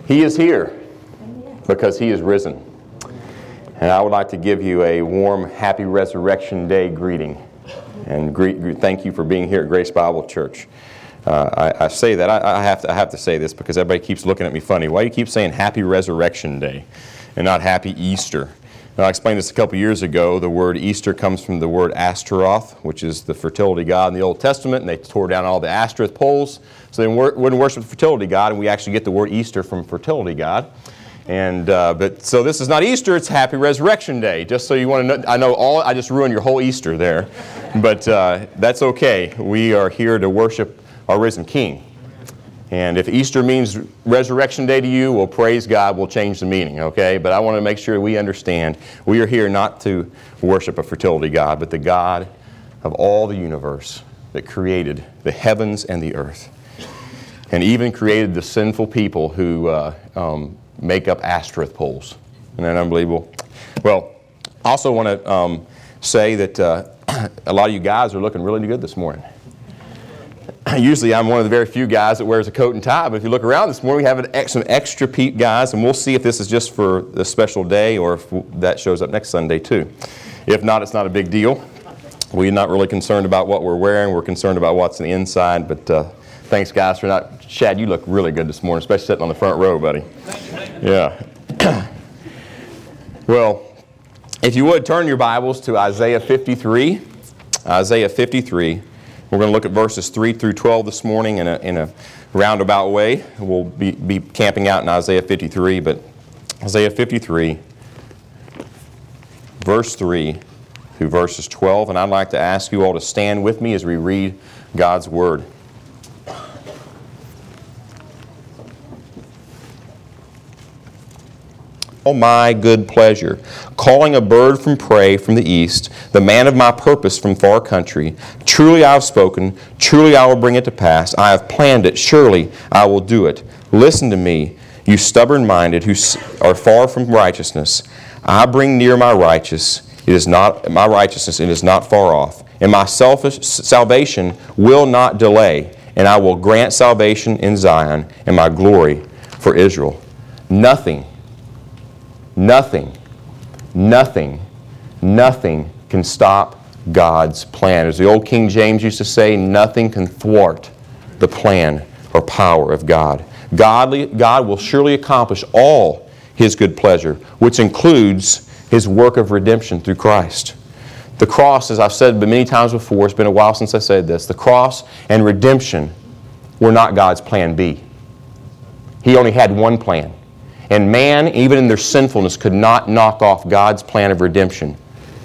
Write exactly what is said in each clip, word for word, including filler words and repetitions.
He is here because He is risen. And I would like to give you a warm, happy Resurrection Day greeting. And greet, thank you for being here at Grace Bible Church. Uh, I, I say that, I, I, have to, I have to say this because everybody keeps looking at me funny. Why do you keep saying Happy Resurrection Day and not Happy Easter? Now, I explained this a couple years ago. The word Easter comes from the word Ashtaroth, which is the fertility god in the Old Testament, and they tore down all the Ashtoreth poles, so they wouldn't worship the fertility god, and we actually get the word Easter from fertility god. And uh, but so this is not Easter; it's Happy Resurrection Day. Just so you want to know, I know all I just ruined your whole Easter there, but uh, that's okay. We are here to worship our risen King. And if Easter means Resurrection Day to you, well, praise God, we'll change the meaning, okay? But I want to make sure we understand we are here not to worship a fertility god, but the God of all the universe that created the heavens and the earth, and even created the sinful people who uh, um, make up Ashtoreth poles. Isn't that unbelievable? Well, I also want to um, say that uh, a lot of you guys are looking really good this morning. Usually I'm one of the very few guys that wears a coat and tie, but if you look around this morning, we have an ex some extra peak guys, and we'll see if this is just for the special day or if that shows up next Sunday too. If not, it's not a big deal. We're not really concerned about what we're wearing. We're concerned about what's on the inside, but uh, thanks guys for not... Chad, you look really good this morning, especially sitting on the front row, buddy. Yeah. Well, if you would, turn your Bibles to Isaiah fifty-three. Isaiah fifty-three. We're going to look at verses three through twelve this morning in a, in a roundabout way. We'll be, be camping out in Isaiah fifty-three, but Isaiah fifty-three, verse three through verses twelve. And I'd like to ask you all to stand with me as we read God's Word. Oh, my good pleasure, calling a bird from prey from the east, the man of my purpose from far country. Truly I have spoken, truly I will bring it to pass. I have planned it, surely I will do it. Listen to me, you stubborn-minded who are far from righteousness. I bring near my righteous, it is not my righteousness, it is not far off. And my selfish salvation will not delay, and I will grant salvation in Zion and my glory for Israel. Nothing Nothing, nothing, nothing can stop God's plan. As the old King James used to say, nothing can thwart the plan or power of God. Godly, God will surely accomplish all His good pleasure, which includes His work of redemption through Christ. The cross, as I've said many times before, it's been a while since I said this, the cross and redemption were not God's plan B. He only had one plan. And man, even in their sinfulness, could not knock off God's plan of redemption.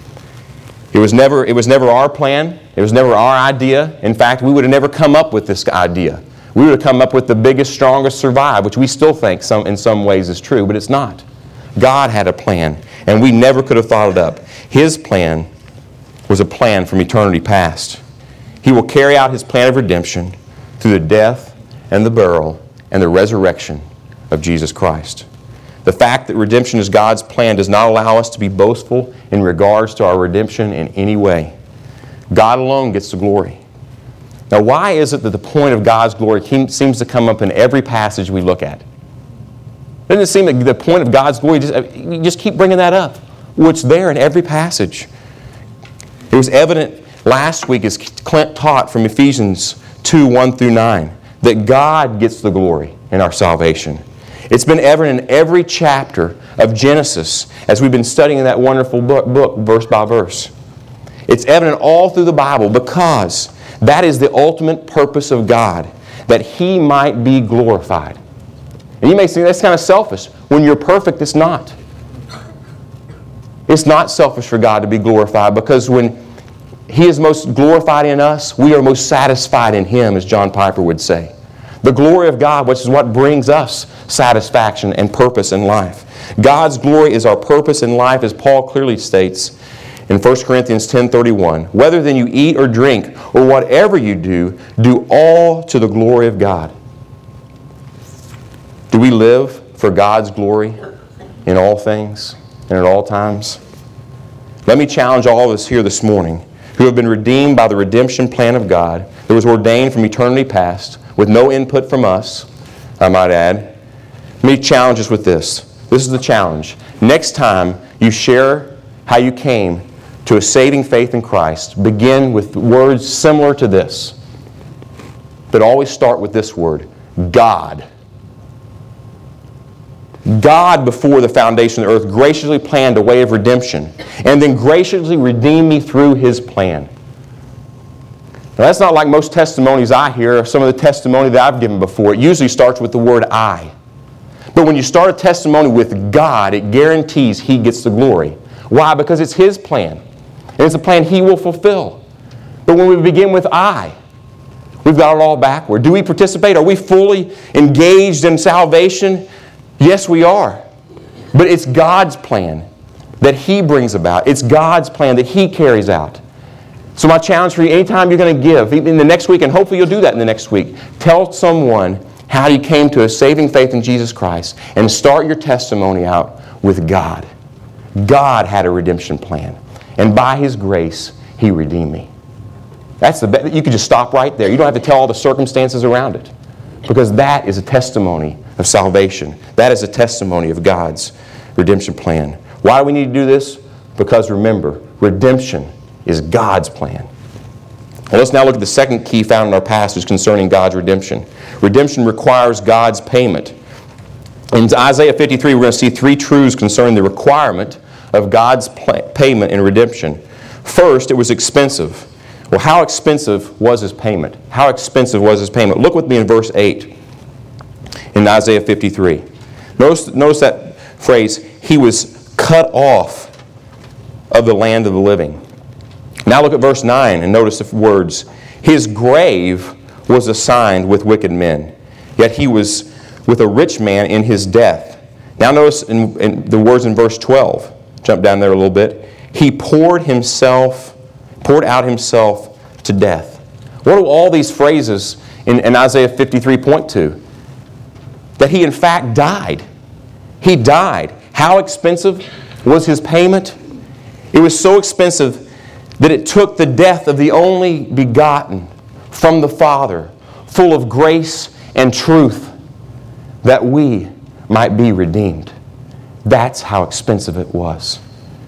It was never, it was never our plan. It was never our idea. In fact, we would have never come up with this idea. We would have come up with the biggest, strongest survive, which we still think some, in some ways is true, but it's not. God had a plan, and we never could have thought it up. His plan was a plan from eternity past. He will carry out His plan of redemption through the death and the burial and the resurrection of Jesus Christ. The fact that redemption is God's plan does not allow us to be boastful in regards to our redemption in any way. God alone gets the glory. Now, why is it that the point of God's glory seems to come up in every passage we look at? Doesn't it seem that the point of God's glory, just, you just keep bringing that up? Well, it's there in every passage. It was evident last week as Clint taught from Ephesians two, one through nine, that God gets the glory in our salvation. It's been evident in every chapter of Genesis as we've been studying that wonderful book, book verse by verse. It's evident all through the Bible because that is the ultimate purpose of God, that He might be glorified. And you may think that's kind of selfish. When you're perfect, it's not. It's not selfish for God to be glorified because when He is most glorified in us, we are most satisfied in Him, as John Piper would say. The glory of God, which is what brings us satisfaction and purpose in life. God's glory is our purpose in life, as Paul clearly states in First Corinthians ten thirty-one. Whether then you eat or drink or whatever you do, do all to the glory of God. Do we live for God's glory in all things and at all times? Let me challenge all of us here this morning who have been redeemed by the redemption plan of God that was ordained from eternity past, with no input from us, I might add, Let me challenge us with this. This is the challenge. Next time you share how you came to a saving faith in Christ, begin with words similar to this. But always start with this word, God. God, before the foundation of the earth, graciously planned a way of redemption and then graciously redeemed me through His plan. Now, that's not like most testimonies I hear, or some of the testimony that I've given before. It usually starts with the word I. But when you start a testimony with God, it guarantees He gets the glory. Why? Because it's His plan. And it's a plan He will fulfill. But when we begin with I, we've got it all backward. Do we participate? Are we fully engaged in salvation? Yes, we are. But it's God's plan that He brings about. It's God's plan that He carries out. So my challenge for you, anytime you're going to give, even in the next week, and hopefully you'll do that in the next week, tell someone how you came to a saving faith in Jesus Christ and start your testimony out with God. God had a redemption plan. And by His grace, He redeemed me. That's the best. You could just stop right there. You don't have to tell all the circumstances around it. Because that is a testimony of salvation. That is a testimony of God's redemption plan. Why do we need to do this? Because remember, redemption is God's plan. Well, let's now look at the second key found in our passage concerning God's redemption. Redemption requires God's payment. In Isaiah fifty-three, we're going to see three truths concerning the requirement of God's payment in redemption. First, it was expensive. Well, how expensive was His payment? How expensive was His payment? Look with me in verse eight in Isaiah fifty-three. Notice, notice that phrase, He was cut off of the land of the living. Now look at verse nine and notice the words. His grave was assigned with wicked men, yet He was with a rich man in his death. Now notice in, in the words in verse twelve. Jump down there a little bit. He poured himself, poured out Himself to death. What do all these phrases in, in Isaiah fifty-three point to? That He in fact died. He died. How expensive was His payment? It was so expensive that it took the death of the only begotten from the Father, full of grace and truth, that we might be redeemed. That's how expensive it was.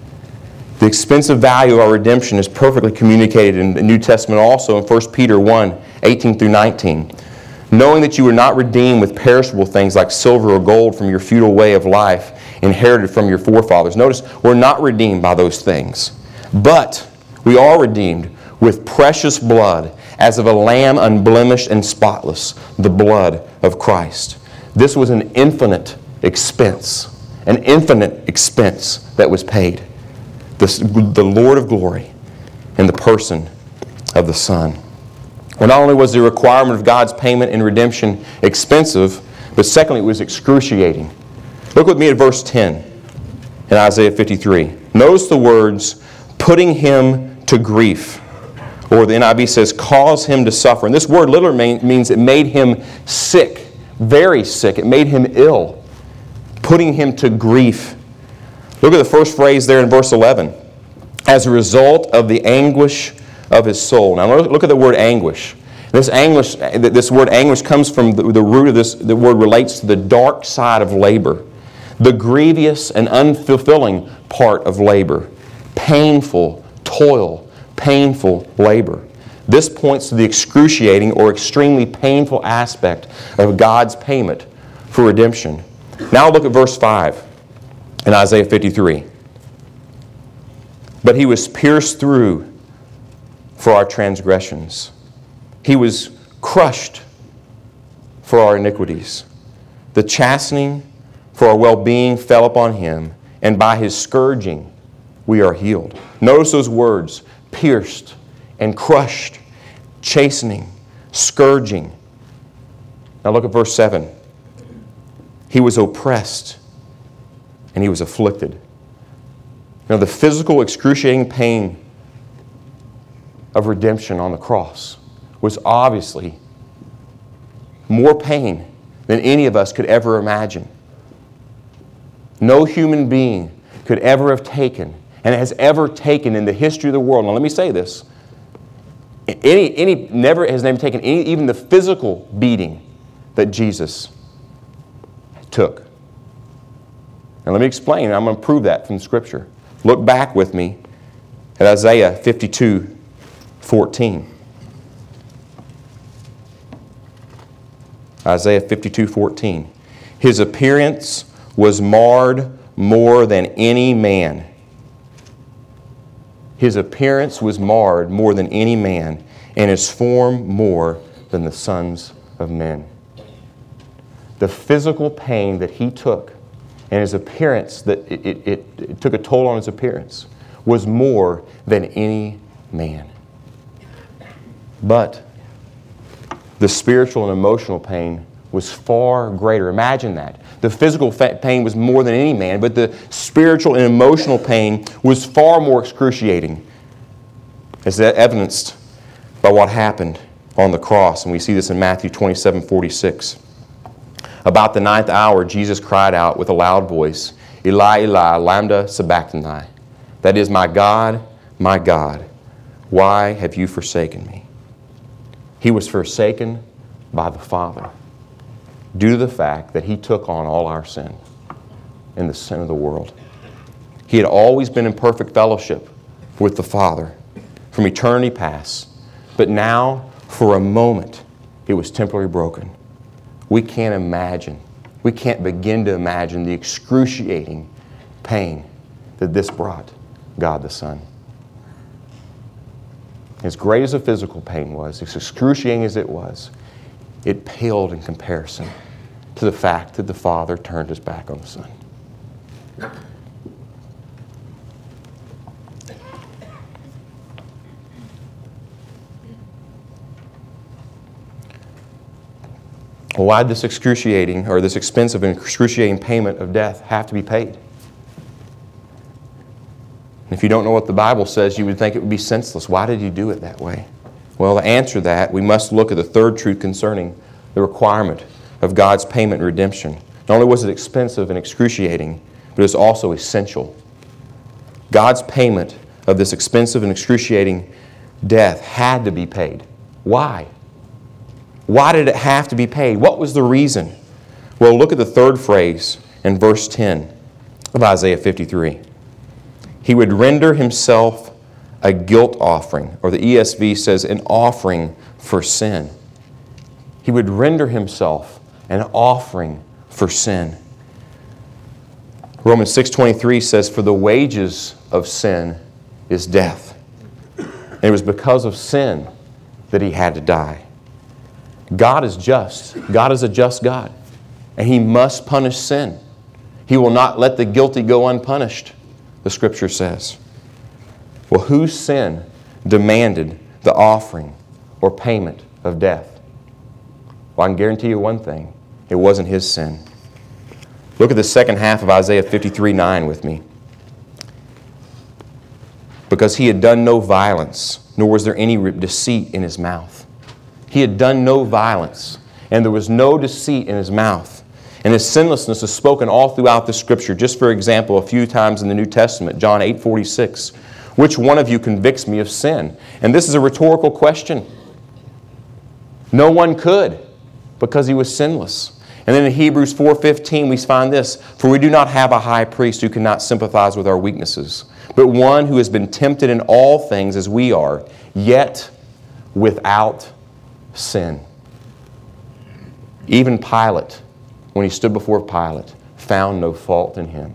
The expensive value of our redemption is perfectly communicated in the New Testament also in First Peter one, eighteen through nineteen. Knowing that you were not redeemed with perishable things like silver or gold from your futile way of life inherited from your forefathers. Notice, we're not redeemed by those things. But we are redeemed with precious blood, as of a lamb unblemished and spotless, the blood of Christ. This was an infinite expense, an infinite expense that was paid. The, the Lord of glory in the person of the Son. Well, not only was the requirement of God's payment in redemption expensive, but secondly, it was excruciating. Look with me at verse ten in Isaiah fifty-three. Notice the words, putting Him to grief. Or the N I V says, cause Him to suffer. And this word literally means it made Him sick, very sick. It made Him ill. Putting Him to grief. Look at the first phrase there in verse eleven. As a result of the anguish of His soul. Now look at the word anguish. This anguish, this word anguish comes from the, the root of this, the word relates to the dark side of labor. The grievous and unfulfilling part of labor. Painful toil, painful labor. This points to the excruciating or extremely painful aspect of God's payment for redemption. Now look at verse five in Isaiah fifty-three. But He was pierced through for our transgressions. He was crushed for our iniquities. The chastening for our well-being fell upon Him, and by His scourging we are healed. Notice those words, pierced and crushed, chastening, scourging. Now look at verse seven. He was oppressed and He was afflicted. Now the physical excruciating pain of redemption on the cross was obviously more pain than any of us could ever imagine. No human being could ever have taken and has ever taken in the history of the world. Now let me say this. Any, any never has never taken any, even the physical beating that Jesus took. And let me explain. I'm going to prove that from Scripture. Look back with me at Isaiah fifty-two fourteen. Isaiah fifty-two fourteen. His appearance was marred more than any man. His appearance was marred more than any man, and his form more than the sons of men. The physical pain that he took and his appearance, that it, it, it, it took a toll on his appearance, was more than any man. But the spiritual and emotional pain was far greater. Imagine that. The physical pain was more than any man, but the spiritual and emotional pain was far more excruciating, as evidenced by what happened on the cross. And we see this in Matthew twenty-seven forty-six. About the ninth hour, Jesus cried out with a loud voice, Eli, Eli, lambda sabachthani. That is, my God, my God, why have you forsaken me? He was forsaken by the Father due to the fact that He took on all our sin and the sin of the world. He had always been in perfect fellowship with the Father from eternity past, but now, for a moment, it was temporarily broken. We can't imagine, we can't begin to imagine the excruciating pain that this brought God the Son. As great as the physical pain was, as excruciating as it was, it paled in comparison to the fact that the Father turned His back on the Son. Well, why did this excruciating, or this expensive and excruciating payment of death have to be paid? If you don't know what the Bible says, you would think it would be senseless. Why did He do it that way? Well, to answer that, we must look at the third truth concerning the requirement of God's payment and redemption. Not only was it expensive and excruciating, but it was also essential. God's payment of this expensive and excruciating death had to be paid. Why? Why did it have to be paid? What was the reason? Well, look at the third phrase in verse ten of Isaiah fifty-three. He would render Himself a guilt offering, or the E S V says an offering for sin. He would render Himself an offering for sin. Romans six twenty-three says, for the wages of sin is death. And it was because of sin that He had to die. God is just. God is a just God. And He must punish sin. He will not let the guilty go unpunished, the Scripture says. Well, whose sin demanded the offering or payment of death? Well, I can guarantee you one thing. It wasn't His sin. Look at the second half of Isaiah fifty-three nine with me. Because He had done no violence, nor was there any deceit in His mouth. He had done no violence, and there was no deceit in His mouth. And His sinlessness is spoken all throughout the Scripture. Just for example, a few times in the New Testament, John eight forty-six. Which one of you convicts me of sin? And this is a rhetorical question. No one could, because He was sinless. And then in Hebrews four fifteen we find this, for we do not have a high priest who cannot sympathize with our weaknesses, but one who has been tempted in all things as we are, yet without sin. Even Pilate, when he stood before Pilate, found no fault in Him.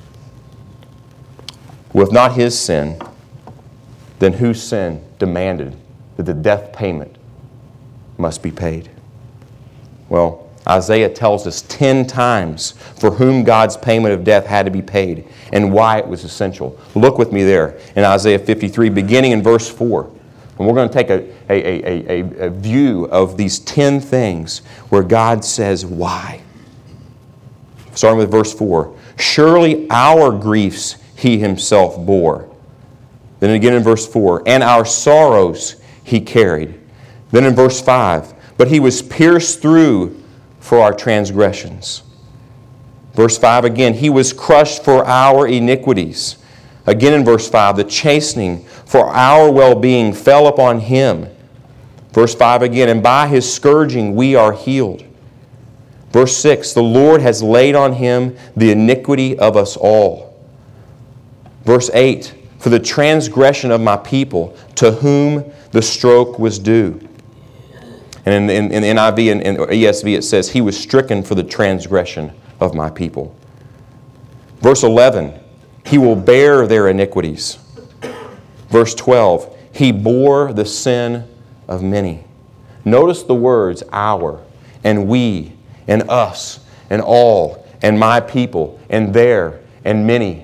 Well, if not His sin, then whose sin demanded that the death payment must be paid? Well, Isaiah tells us ten times for whom God's payment of death had to be paid and why it was essential. Look with me there in Isaiah fifty-three, beginning in verse four. And we're going to take a, a, a, a, a view of these ten things where God says why. Starting with verse four. Surely our griefs He Himself bore. Then again in verse four. And our sorrows He carried. Then in verse five. But He was pierced through for our transgressions. Verse five again. He was crushed for our iniquities. Again in verse five. The chastening for our well-being fell upon Him. Verse five again. And by His scourging we are healed. Verse six, the Lord has laid on him the iniquity of us all. Verse eight, for the transgression of my people, to whom the stroke was due. And in, in, in the N I V and, and E S V it says, he was stricken for the transgression of my people. Verse eleven, he will bear their iniquities. Verse twelve, he bore the sin of many. Notice the words, our, and we, and us, and all, and my people, and their, and many.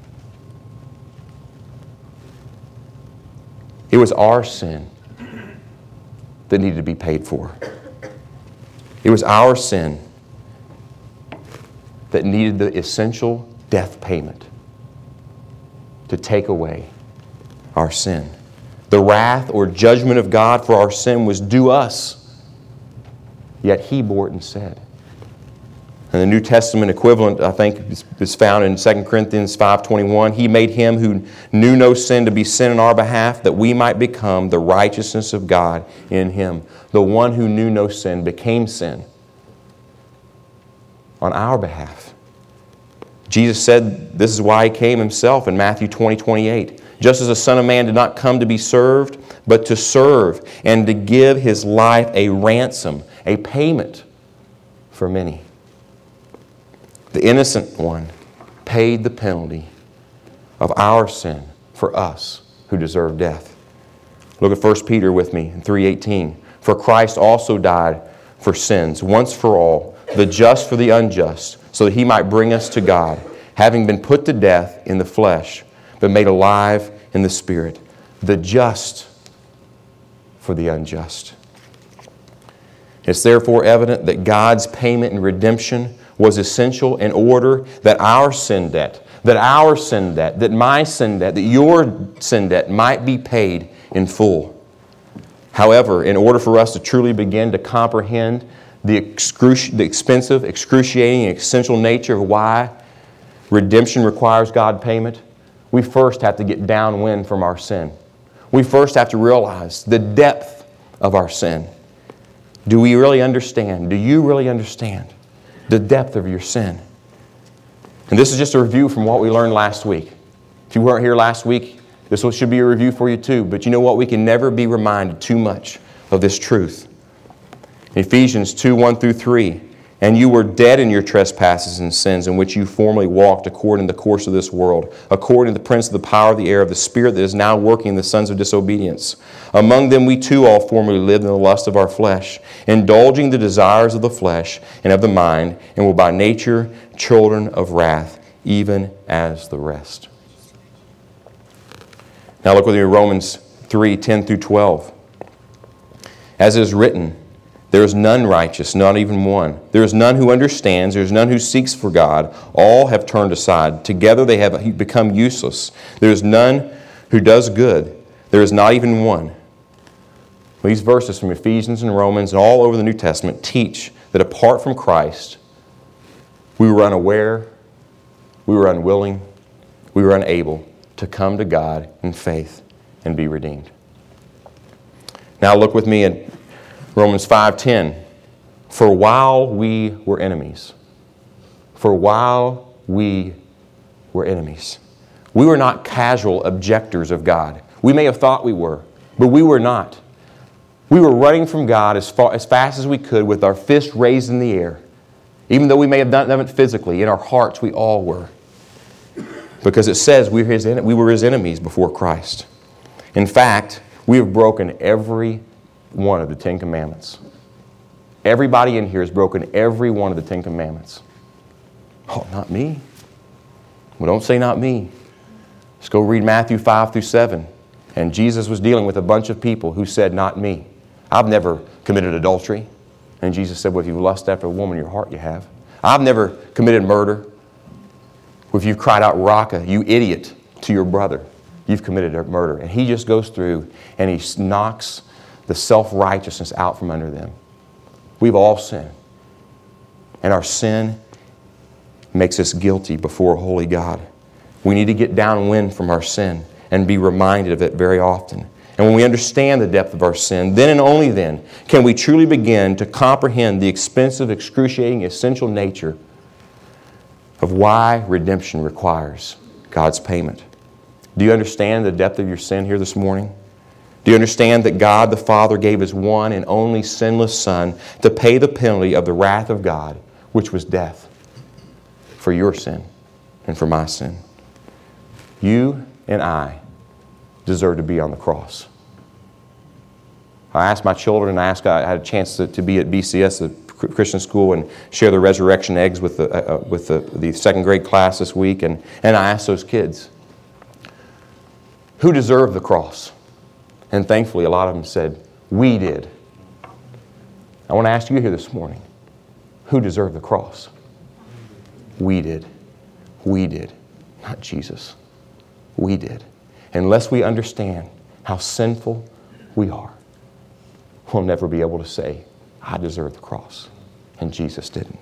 It was our sin that needed to be paid for. It was our sin that needed the essential death payment to take away our sin. The wrath or judgment of God for our sin was due us, yet He bore it instead. And the New Testament equivalent, I think, is found in Second Corinthians five twenty-one. He made Him who knew no sin to be sin on our behalf, that we might become the righteousness of God in Him. The one who knew no sin became sin on our behalf. Jesus said this is why He came Himself in Matthew twenty twenty-eight. Just as the Son of Man did not come to be served, but to serve and to give His life a ransom, a payment for many. The innocent one paid the penalty of our sin for us who deserve death. Look at First Peter with me in three eighteen. For Christ also died for sins, once for all, the just for the unjust, so that He might bring us to God, having been put to death in the flesh, but made alive in the Spirit, the just for the unjust. It's therefore evident that God's payment and redemption was essential in order that our sin debt, that our sin debt, that my sin debt, that your sin debt might be paid in full. However, in order for us to truly begin to comprehend the, excruci- the expensive, excruciating, and essential nature of why redemption requires God payment, we first have to get downwind from our sin. We first have to realize the depth of our sin. Do we really understand? Do you really understand the depth of your sin? And this is just a review from what we learned last week. If you weren't here last week, this should be a review for you too. But you know what? We can never be reminded too much of this truth. Ephesians two, one through three. And you were dead in your trespasses and sins in which you formerly walked according to the course of this world, according to the prince of the power of the air, of the spirit that is now working in the sons of disobedience. Among them we too all formerly lived in the lust of our flesh, indulging the desires of the flesh and of the mind, and were by nature children of wrath, even as the rest. Now look with me at Romans three, ten through twelve. As it is written, there is none righteous, not even one. There is none who understands. There is none who seeks for God. All have turned aside. Together they have become useless. There is none who does good. There is not even one. These verses from Ephesians and Romans and all over the New Testament teach that apart from Christ, we were unaware, we were unwilling, we were unable to come to God in faith and be redeemed. Now look with me at Romans five ten, for while we were enemies, for while we were enemies. We were not casual objectors of God. We may have thought we were, but we were not. We were running from God as far, as fast as we could with our fists raised in the air. Even though we may have done it physically, in our hearts we all were. Because it says we were His, we were His enemies before Christ. In fact, we have broken every one of the Ten Commandments. Everybody in here has broken every one of the Ten Commandments. Oh, not me. Well, don't say not me. Let's go read Matthew five through seven. And Jesus was dealing with a bunch of people who said, not me. I've never committed adultery. And Jesus said, well, if you lust after a woman in your heart, you have. I've never committed murder. Well, if you've cried out, Raka, you idiot, to your brother, you've committed murder. And He just goes through and He knocks the self-righteousness out from under them. We've all sinned. And our sin makes us guilty before a holy God. We need to get downwind from our sin and be reminded of it very often. and when we understand the depth of our sin, then and only then can we truly begin to comprehend the expensive, excruciating, essential nature of why redemption requires God's payment. Do you understand the depth of your sin here this morning? Do you understand that God the Father gave His one and only sinless Son to pay the penalty of the wrath of God, which was death, for your sin and for my sin? You and I deserve to be on the cross. I asked my children, and I asked, I had a chance to, to be at B C S, the Christian school, and share the resurrection eggs with the, uh, with the, the second grade class this week, and, and I asked those kids, who deserved the cross? And thankfully, a lot of them said, we did. I want to ask you here this morning, who deserved the cross? We did. We did. Not Jesus. We did. Unless we understand how sinful we are, we'll never be able to say, I deserve the cross. And Jesus didn't.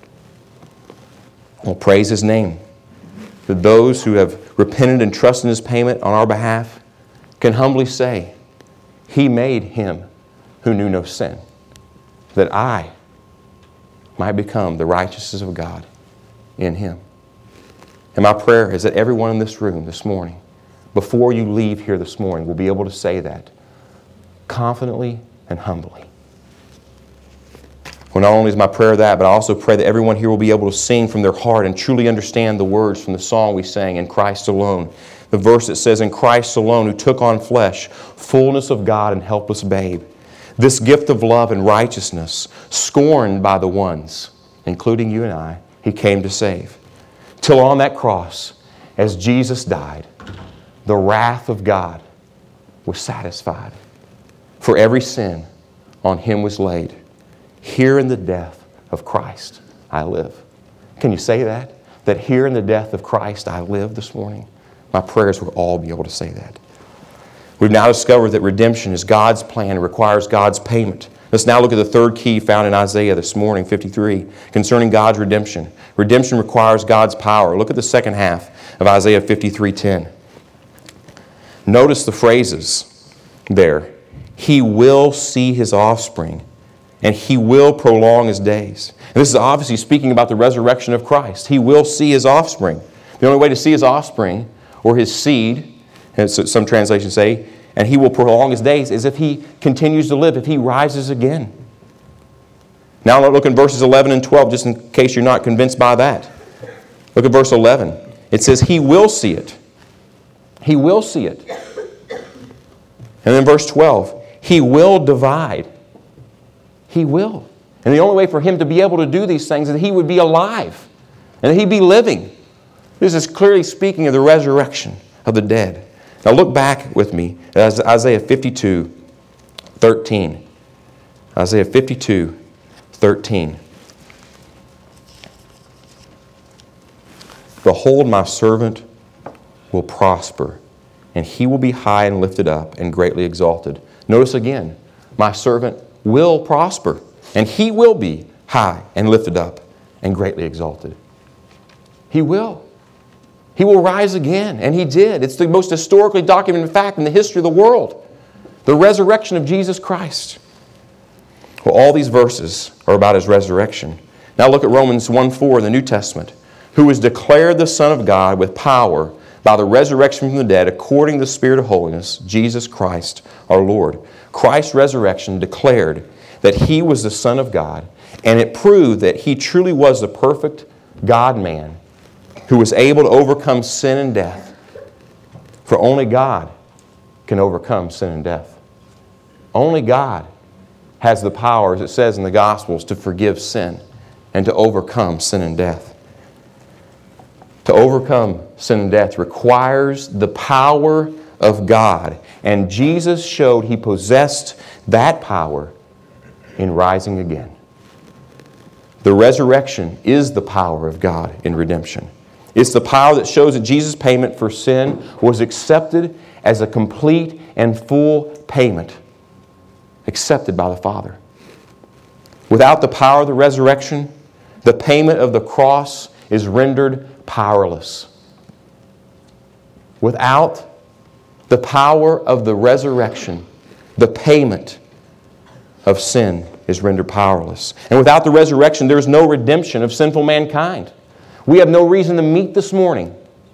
We'll praise His name. That those who have repented and trusted in His payment on our behalf can humbly say, He made Him who knew no sin, that I might become the righteousness of God in Him. And my prayer is that everyone in this room this morning, before you leave here this morning, will be able to say that confidently and humbly. Well, not only is my prayer that, but I also pray that everyone here will be able to sing from their heart and truly understand the words from the song we sang, In Christ Alone. The verse that says, In Christ alone, who took on flesh, fullness of God and helpless babe, this gift of love and righteousness, scorned by the ones, including you and I, He came to save. Till on that cross, as Jesus died, the wrath of God was satisfied. For every sin on Him was laid. Here in the death of Christ I live. Can you say that? That here in the death of Christ I live this morning? My prayers will all be able to say that. We've now discovered that redemption is God's plan and requires God's payment. Let's now look at the third key found in Isaiah this morning, fifty-three, concerning God's redemption. Redemption requires God's power. Look at the second half of Isaiah fifty-three ten. Notice the phrases there. He will see His offspring, and He will prolong His days. And this is obviously speaking about the resurrection of Christ. He will see His offspring. The only way to see His offspring, or His seed, as some translations say, and He will prolong His days, is if He continues to live, if He rises again. Now look in verses eleven and twelve, just in case you're not convinced by that. Look at verse eleven. It says, He will see it. He will see it. And then verse twelve, He will divide. He will. And the only way for Him to be able to do these things is that He would be alive and that He'd be living. This is clearly speaking of the resurrection of the dead. Now look back with me at Isaiah fifty-two thirteen. Isaiah fifty-two thirteen. Behold, my servant will prosper, and he will be high and lifted up and greatly exalted. Notice again, my servant will prosper, and he will be high and lifted up and greatly exalted. He will. He will rise again, and He did. It's the most historically documented fact in the history of the world. The resurrection of Jesus Christ. Well, all these verses are about His resurrection. Now look at Romans one four in the New Testament. Who was declared the Son of God with power by the resurrection from the dead according to the Spirit of holiness, Jesus Christ our Lord. Christ's resurrection declared that He was the Son of God, and it proved that He truly was the perfect God-man who was able to overcome sin and death. For only God can overcome sin and death. Only God has the power, as it says in the Gospels, to forgive sin and to overcome sin and death. To overcome sin and death requires the power of God. And Jesus showed He possessed that power in rising again. The resurrection is the power of God in redemption. It's the power that shows that Jesus' payment for sin was accepted as a complete and full payment, accepted by the Father. Without the power of the resurrection, the payment of the cross is rendered powerless. Without The power of the resurrection, the payment of sin, is rendered powerless. And without the resurrection, there is no redemption of sinful mankind. We have no reason to meet this morning.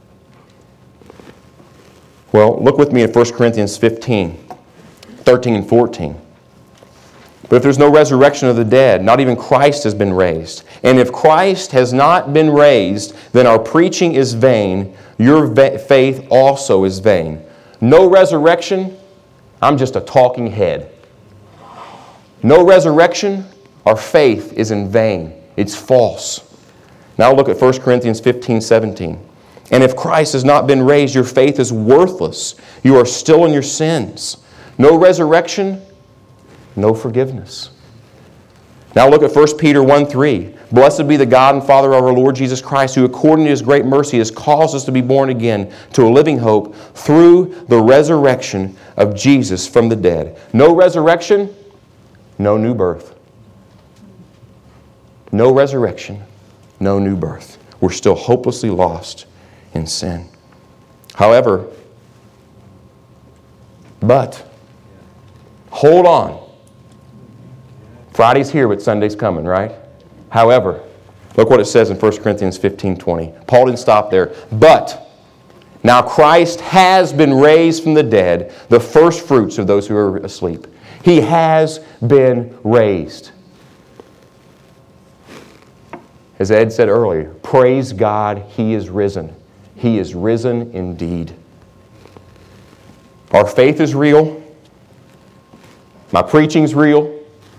Well, look with me at First Corinthians fifteen, thirteen and fourteen. But if there's no resurrection of the dead, not even Christ has been raised. And if Christ has not been raised, then our preaching is vain, your va- faith also is vain. No resurrection, I'm just a talking head. No resurrection, our faith is in vain. It's false. Now look at First Corinthians fifteen, seventeen. And if Christ has not been raised, your faith is worthless. You are still in your sins. No resurrection, no forgiveness. Now look at First Peter one, three. Blessed be the God and Father of our Lord Jesus Christ, who according to His great mercy has caused us to be born again to a living hope through the resurrection of Jesus from the dead. No resurrection, no new birth. No resurrection, no new birth. We're still hopelessly lost in sin. However, but, hold on. Friday's here, but Sunday's coming, right? However, look what it says in First Corinthians fifteen, twenty. Paul didn't stop there. But, now Christ has been raised from the dead, the first fruits of those who are asleep. He has been raised. As Ed said earlier, praise God, He is risen. He is risen indeed. Our faith is real. My preaching's real.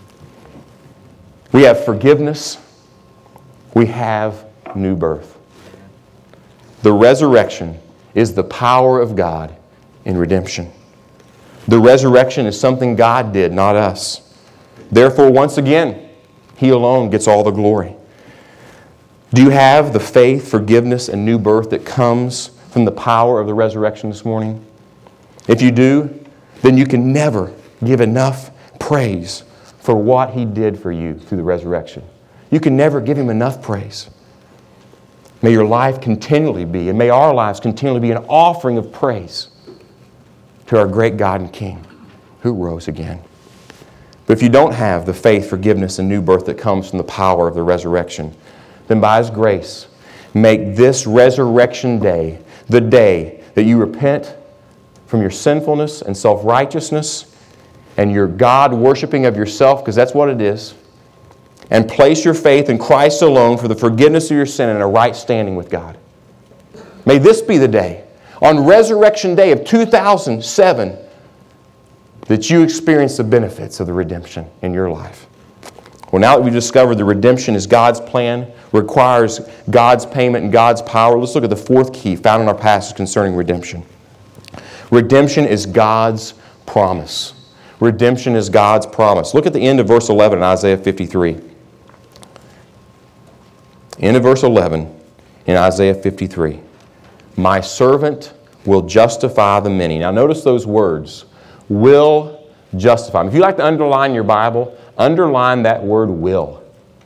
We have forgiveness. We have new birth. The resurrection is the power of God in redemption. The resurrection is something God did, not us. Therefore, once again, He alone gets all the glory. Do you have the faith, forgiveness, and new birth that comes from the power of the resurrection this morning? If you do, then you can never give enough praise for what He did for you through the resurrection. You can never give Him enough praise. May your life continually be, and may our lives continually be, an offering of praise to our great God and King who rose again. But if you don't have the faith, forgiveness, and new birth that comes from the power of the resurrection, then by His grace, make this resurrection day the day that you repent from your sinfulness and self-righteousness and your God-worshiping of yourself, because that's what it is, and place your faith in Christ alone for the forgiveness of your sin and a right standing with God. May this be the day, on Resurrection Day of two thousand seven, that you experience the benefits of the redemption in your life. Well, now that we've discovered the redemption is God's plan, requires God's payment and God's power, let's look at the fourth key found in our passage concerning redemption. Redemption is God's promise. Redemption is God's promise. Look at the end of verse eleven in Isaiah fifty-three. End of verse eleven in Isaiah fifty-three. My servant will justify the many. Now notice those words. Will justify. If you like to underline your Bible, underline that word will.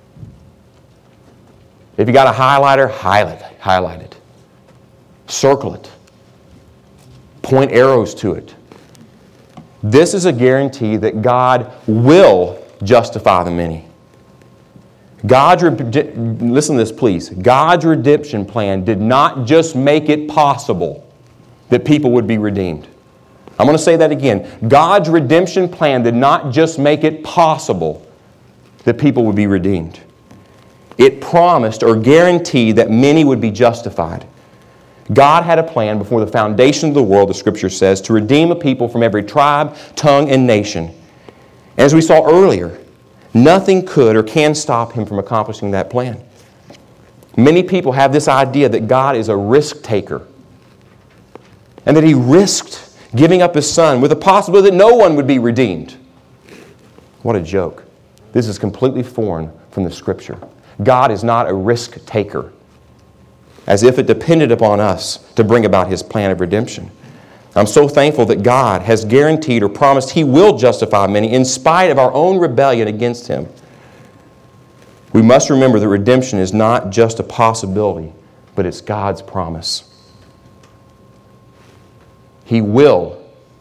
If you got a highlighter, highlight it. Highlight it. Circle it. Point arrows to it. This is a guarantee that God will justify the many. God's, listen to this please. God's redemption plan did not just make it possible that people would be redeemed. I'm going to say that again. God's redemption plan did not just make it possible that people would be redeemed. It promised or guaranteed that many would be justified. God had a plan before the foundation of the world, the Scripture says, to redeem a people from every tribe, tongue, and nation. And as we saw earlier, nothing could or can stop Him from accomplishing that plan. Many people have this idea that God is a risk taker and that He risked giving up His Son with the possibility that no one would be redeemed. What a joke. This is completely foreign from the Scripture. God is not a risk taker, as if it depended upon us to bring about His plan of redemption. I'm so thankful that God has guaranteed or promised He will justify many in spite of our own rebellion against Him. We must remember that redemption is not just a possibility, but it's God's promise. He will.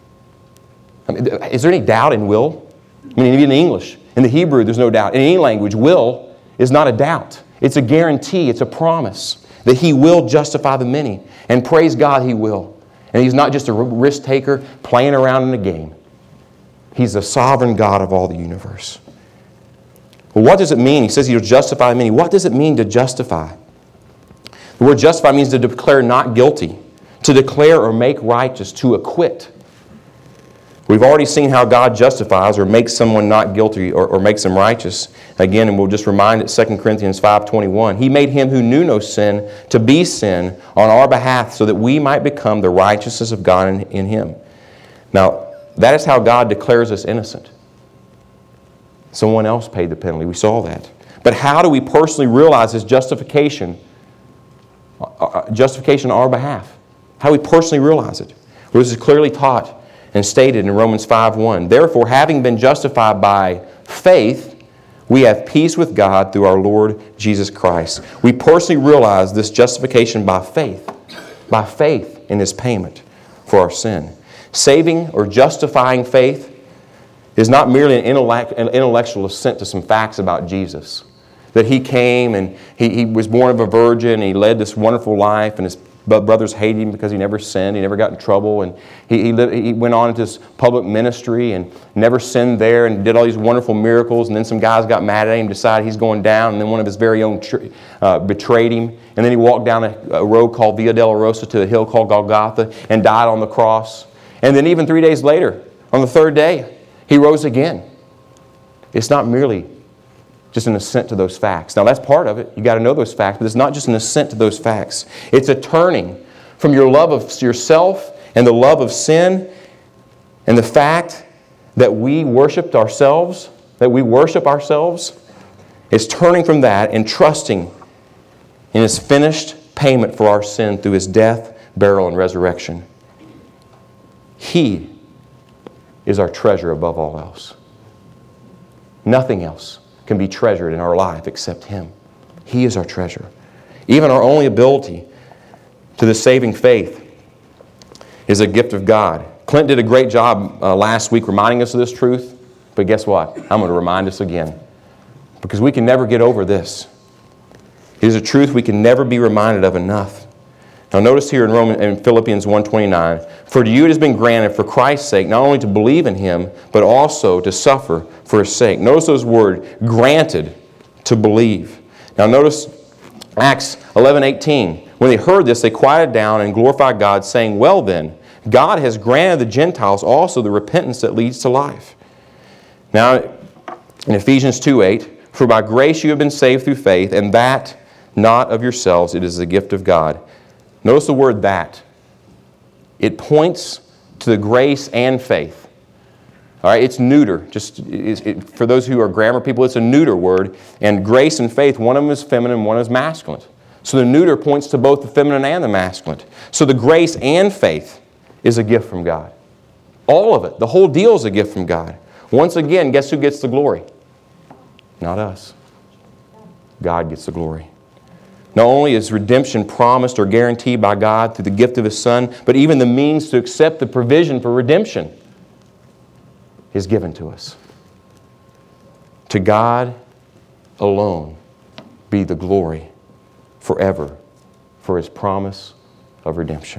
I mean, is there any doubt in will? I mean, even in English, in the Hebrew, there's no doubt. In any language, will is not a doubt. It's a guarantee. It's a promise that He will justify the many. And praise God, He will. And He's not just a risk taker playing around in a game. He's the sovereign God of all the universe. Well, what does it mean? He says He'll justify the many. What does it mean to justify? The word justify means to declare not guilty, to declare or make righteous, to acquit. We've already seen how God justifies or makes someone not guilty or, or makes them righteous. Again, and we'll just remind it, Second Corinthians five twenty-one. He made Him who knew no sin to be sin on our behalf so that we might become the righteousness of God in, in Him. Now, that is how God declares us innocent. Someone else paid the penalty. We saw that. But how do we personally realize His justification, uh, justification on our behalf? How do we personally realize it? Well, this is clearly taught and stated in Romans five one. Therefore, having been justified by faith, we have peace with God through our Lord Jesus Christ. We personally realize this justification by faith, by faith in His payment for our sin. Saving or justifying faith is not merely an, intellect, an intellectual assent to some facts about Jesus. That He came and he, he was born of a virgin and He led this wonderful life and His brothers hated Him because He never sinned, He never got in trouble, and he, he, lived, he went on into this public ministry and never sinned there and did all these wonderful miracles, and then some guys got mad at Him, decided He's going down, and then one of His very own uh, betrayed Him, and then He walked down a, a road called Via Dolorosa to a hill called Golgotha and died on the cross. And then even three days later, on the third day, He rose again. It's not merely just an assent to those facts. Now that's part of it. You've got to know those facts, but it's not just an assent to those facts. It's a turning from your love of yourself and the love of sin and the fact that we worshiped ourselves, that we worship ourselves. It's turning from that and trusting in His finished payment for our sin through His death, burial, and resurrection. He is our treasure above all else. Nothing else can be treasured in our life except Him. He is our treasure. Even our only ability to the saving faith is a gift of God. Clint did a great job uh, last week reminding us of this truth, but guess what? I'm going to remind us again, because we can never get over this. It is a truth we can never be reminded of enough. Now notice here in Roman, in Philippians one twenty-nine, for to you it has been granted for Christ's sake not only to believe in Him, but also to suffer for His sake. Notice those words, granted to believe. Now notice Acts eleven eighteen. When they heard this, they quieted down and glorified God, saying, well then, God has granted the Gentiles also the repentance that leads to life. Now in Ephesians two eight, for by grace you have been saved through faith, and that not of yourselves, it is the gift of God. Notice the word that. It points to the grace and faith. All right, it's neuter. Just it, it, for those who are grammar people, it's a neuter word. And grace and faith, one of them is feminine, one is masculine. So the neuter points to both the feminine and the masculine. So the grace and faith is a gift from God. All of it. The whole deal is a gift from God. Once again, guess who gets the glory? Not us. God gets the glory. Not only is redemption promised or guaranteed by God through the gift of His Son, but even the means to accept the provision for redemption is given to us. To God alone be the glory forever for His promise of redemption.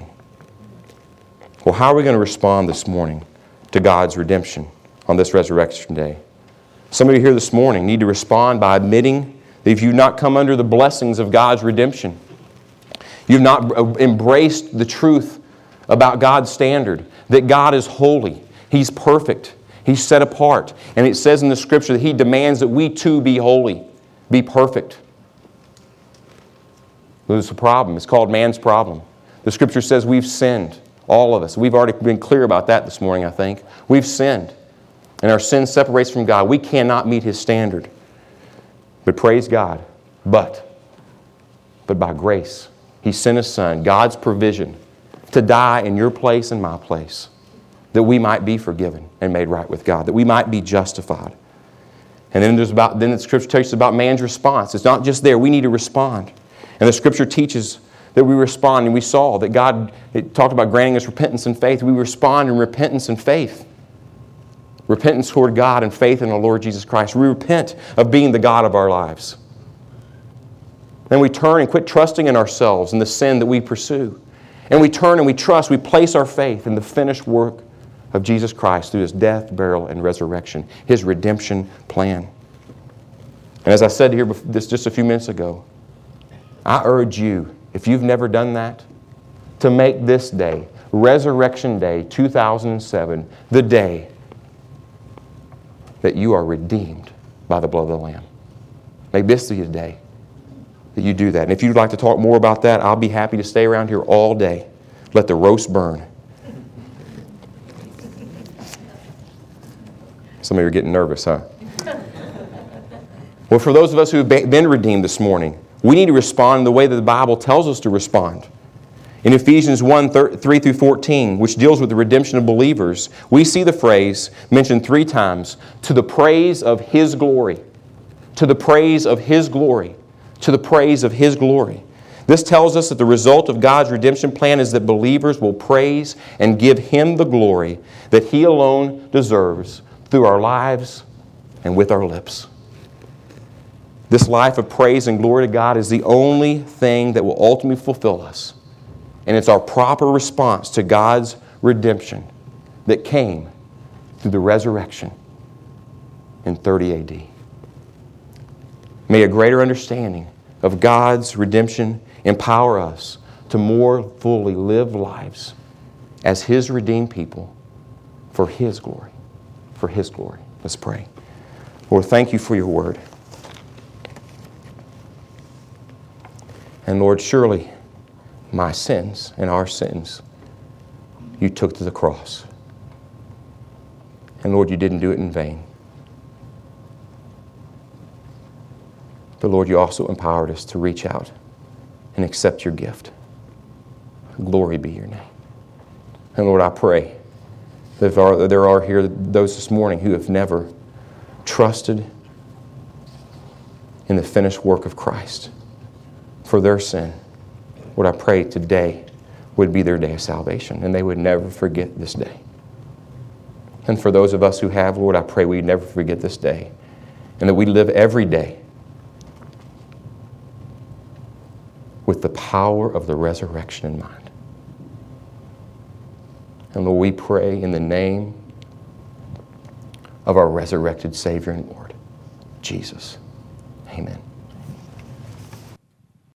Well, how are we going to respond this morning to God's redemption on this Resurrection Day? Some of you here this morning need to respond by admitting that if you've not come under the blessings of God's redemption, you've not embraced the truth about God's standard, that God is holy, He's perfect, He's set apart. And it says in the Scripture that He demands that we too be holy, be perfect. There's a problem. It's called man's problem. The Scripture says we've sinned, all of us. We've already been clear about that this morning, I think. We've sinned. And our sin separates from God. We cannot meet His standard. But praise God, but, but by grace, He sent His Son, God's provision, to die in your place and my place, that we might be forgiven and made right with God, that we might be justified. And then there's about then the Scripture teaches about man's response. It's not just there. We need to respond. And the Scripture teaches that we respond, and we saw that God it talked about granting us repentance and faith. We respond in repentance and faith. Repentance toward God and faith in the Lord Jesus Christ. We repent of being the God of our lives. Then we turn and quit trusting in ourselves and the sin that we pursue. And we turn and we trust, we place our faith in the finished work of Jesus Christ through His death, burial, and resurrection, His redemption plan. And as I said here this just a few minutes ago, I urge you, if you've never done that, to make this day, Resurrection Day two thousand seven, the day that you are redeemed by the blood of the Lamb. Make this be the day that you do that. And if you'd like to talk more about that, I'll be happy to stay around here all day. Let the roast burn. Some of you are getting nervous, huh? Well, for those of us who have been redeemed this morning, we need to respond in the way that the Bible tells us to respond. In Ephesians one, three through fourteen, which deals with the redemption of believers, we see the phrase mentioned three times, to the praise of His glory. To the praise of His glory. To the praise of His glory. This tells us that the result of God's redemption plan is that believers will praise and give Him the glory that He alone deserves through our lives and with our lips. This life of praise and glory to God is the only thing that will ultimately fulfill us. And it's our proper response to God's redemption that came through the resurrection in thirty A D. May a greater understanding of God's redemption empower us to more fully live lives as His redeemed people for His glory. For His glory. Let's pray. Lord, thank You for Your word. And Lord, surely my sins and our sins You took to the cross. And Lord, You didn't do it in vain. But Lord, You also empowered us to reach out and accept Your gift. Glory be Your name. And Lord, I pray that if are, there are here those this morning who have never trusted in the finished work of Christ for their sin, Lord, I pray today would be their day of salvation, and they would never forget this day. And for those of us who have, Lord, I pray we never forget this day, and that we live every day with the power of the resurrection in mind. And Lord, we pray in the name of our resurrected Savior and Lord, Jesus. Amen.